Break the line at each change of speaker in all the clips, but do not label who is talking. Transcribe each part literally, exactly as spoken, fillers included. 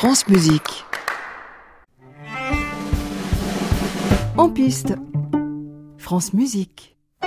France Musique. En piste, France Musique.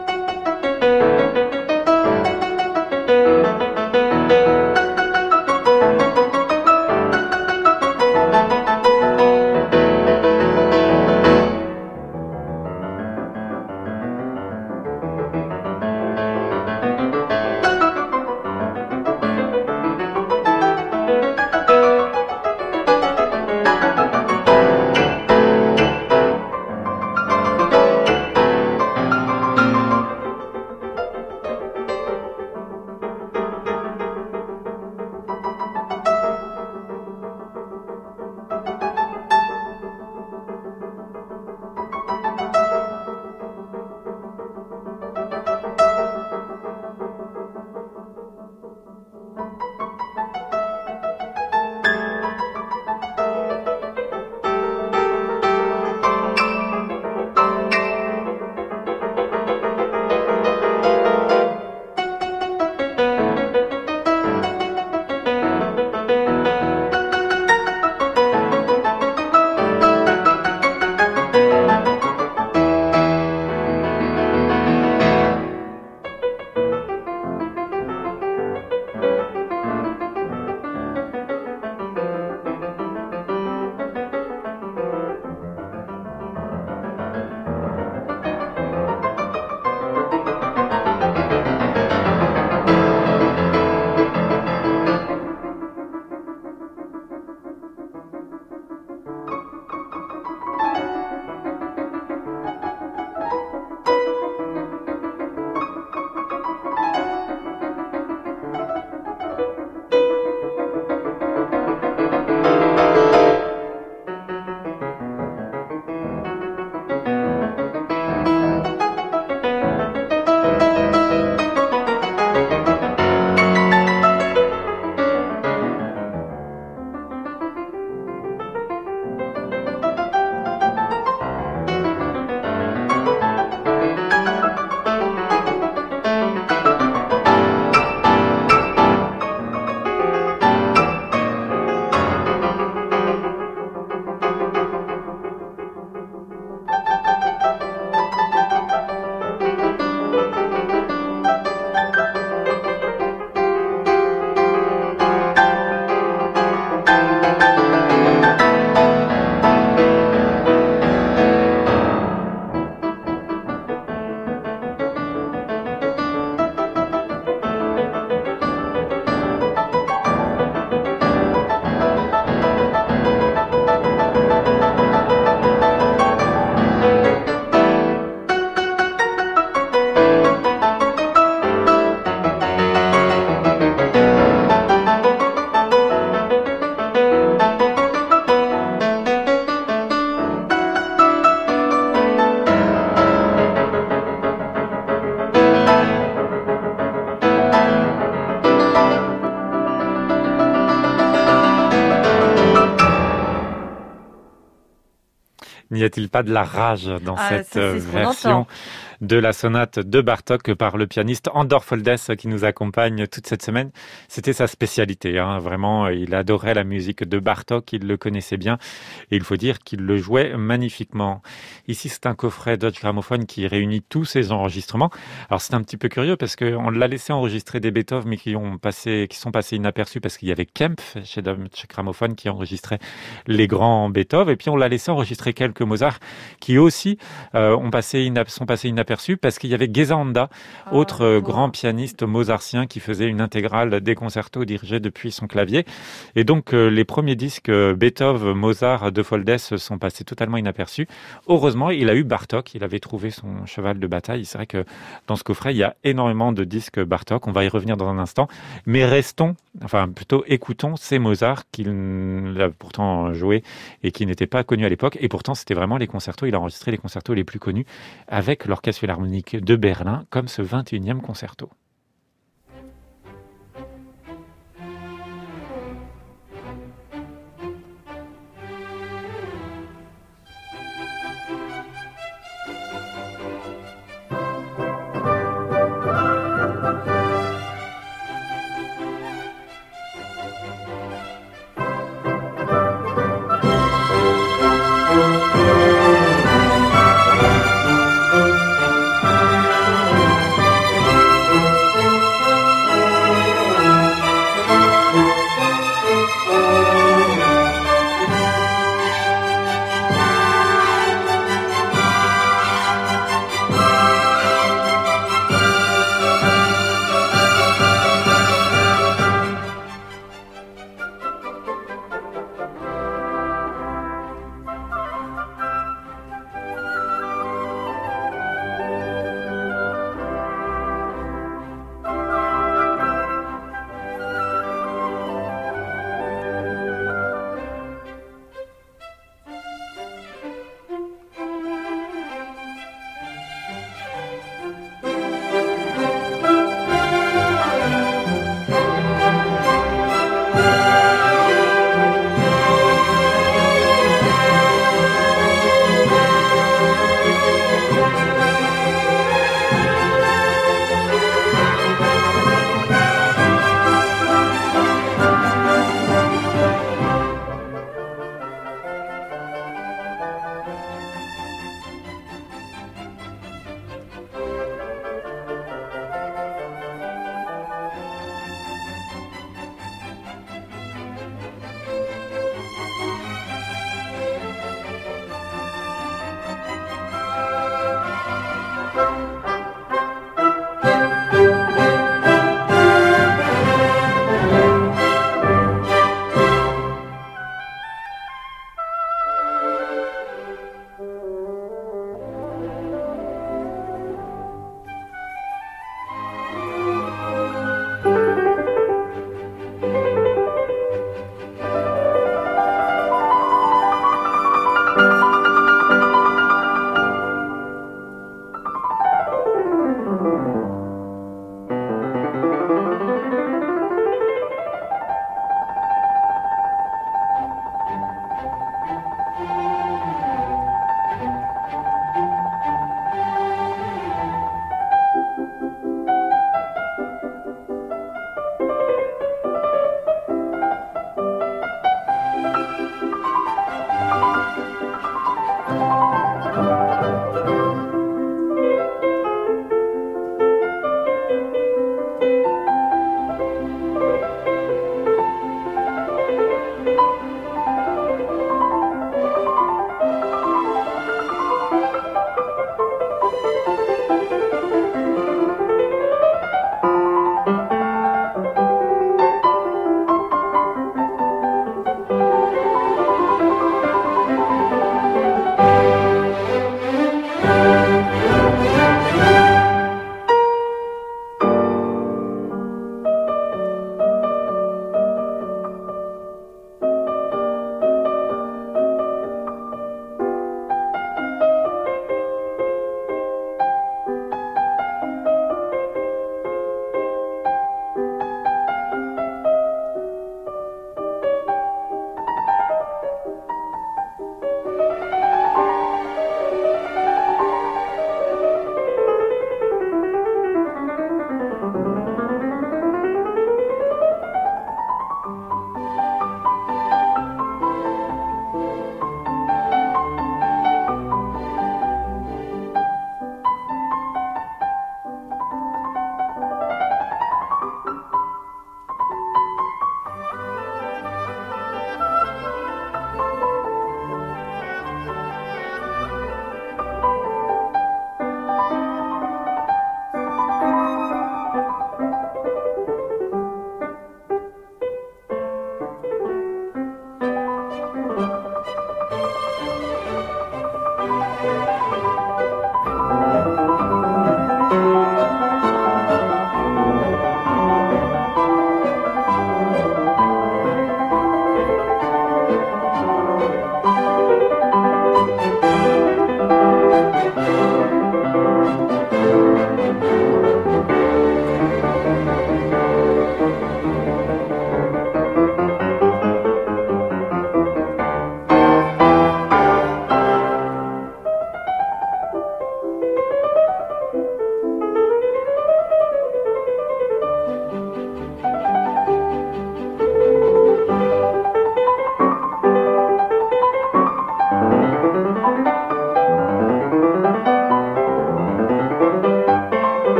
N'y a-t-il pas de la rage dans ah, cette ça, version de la sonate de Bartók par le pianiste Andor Foldes qui nous accompagne toute cette semaine? C'était sa spécialité, hein. Vraiment, il adorait la musique de Bartók, il le connaissait bien et il faut dire qu'il le jouait magnifiquement. Ici, c'est un coffret Deutsche Grammophon qui réunit tous ses enregistrements. Alors, c'est un petit peu curieux parce qu'on l'a laissé enregistrer des Beethoven mais qui, ont passé, qui sont passés inaperçus parce qu'il y avait Kempf chez Deutsche Grammophon qui enregistrait les grands Beethoven et puis on l'a laissé enregistrer quelques Mozart qui aussi euh, ont passé inap- sont passés inaperçus parce qu'il y avait Geza Honda, ah, autre euh, grand pianiste mozartien qui faisait une intégrale des concertos dirigés depuis son clavier. Et donc euh, les premiers disques euh, Beethoven, Mozart de Foldes sont passés totalement inaperçus. Heureusement, il a eu Bartók, il avait trouvé son cheval de bataille. C'est vrai que dans ce coffret, il y a énormément de disques Bartók. On va y revenir dans un instant. Mais restons, enfin plutôt écoutons ces Mozart qu'il a pourtant joué et qui n'étaient pas connus à l'époque. Et pourtant, c'était vraiment les concertos. Il a enregistré les concertos les plus connus avec l'Orchestre Philharmonique de Berlin, comme ce vingt et unième concerto.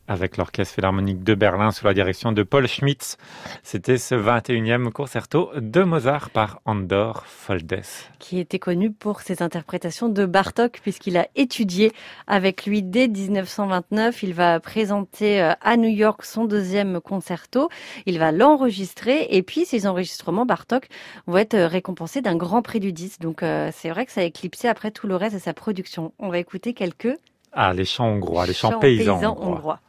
avec l'Orchestre Philharmonique de Berlin sous la direction de Paul Schmitz. C'était ce vingt et unième concerto de Mozart par Andor Foldes.
Qui était connu pour ses interprétations de Bartók, puisqu'il a étudié avec lui dès dix-neuf cent vingt-neuf. Il va présenter à New York son deuxième concerto. Il va l'enregistrer et puis ces enregistrements Bartók vont être récompensés d'un grand prix du disque. Donc euh, c'est vrai que ça a éclipsé après tout le reste de sa production. On va écouter quelques...
Ah, les chants hongrois, les chants,
chants
paysans,
paysans
hongrois.
hongrois.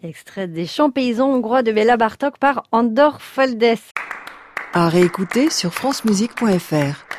extrait des chants paysans hongrois de Béla Bartók par Andor Foldes.
À réécouter sur francemusique point f r.